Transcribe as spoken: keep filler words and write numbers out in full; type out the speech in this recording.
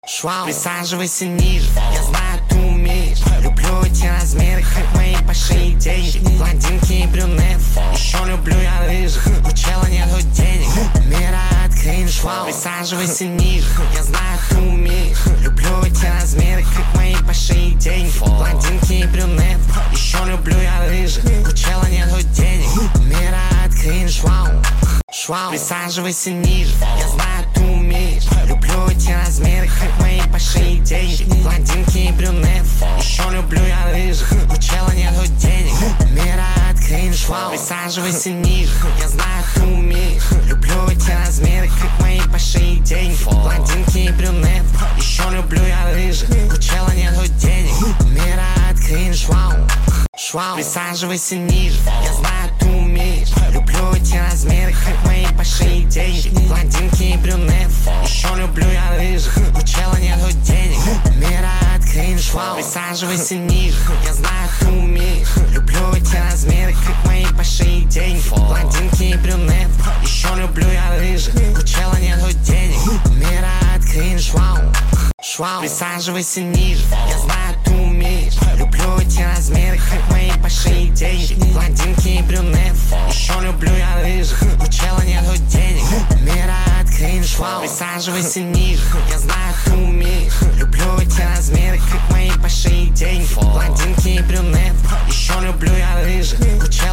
Швау, присаживайся ниже, я знаю, ты умеешь. Люблю эти размеры, как мои большие деньги. Блондинки и брюнет, еще люблю я рыжих. У чела нету денег, мира открыт. Швау, присаживайся ниже, я знаю, ты умеешь. Люблю эти размеры, как мои большие деньги. Блондинки и брюнет, еще люблю я рыжих. У чела нету денег, мира открыт. Швау, швау, присаживайся ниже, я знаю, ты умеешь. Люблю эти размеры, как мои большие деньги. Блондинки и брюнет, еще люблю я рыжих. У чела нету денег, мира открыт. Швау, присаживайся ниже, я знаю, ты умеешь. Люблю эти размеры, как мои большие деньги. Блондинки и брюнет, еще люблю я рыжих. У чела нету денег, мира открыт. Швау, швау, присаживайся ниже, я знаю, ты умеешь. Люблю эти размеры, как мои большие деньги. Блондинки и брюнет, еще люблю я рыжих. У чела нету денег, мира открыт. Швау, присаживайся ниже, я знаю, ты умеешь. Люблю эти размеры, как мои большие деньги. Блондинки и брюнет, еще люблю я рыжих. У чела нету денег, мира открыт. Швау, швау, присаживайся ниже, я знаю, ты умеешь. Люблю эти размеры, как мои большие деньги. Блондинки и брюнет, еще люблю я рыжих. У чела нету денег, мира открыт. Швау, присаживайся ниже, я знаю, ты умеешь. Люблю эти размеры, как мои большие деньги. Блондинки и брюнет, еще люблю я рыжих. У чела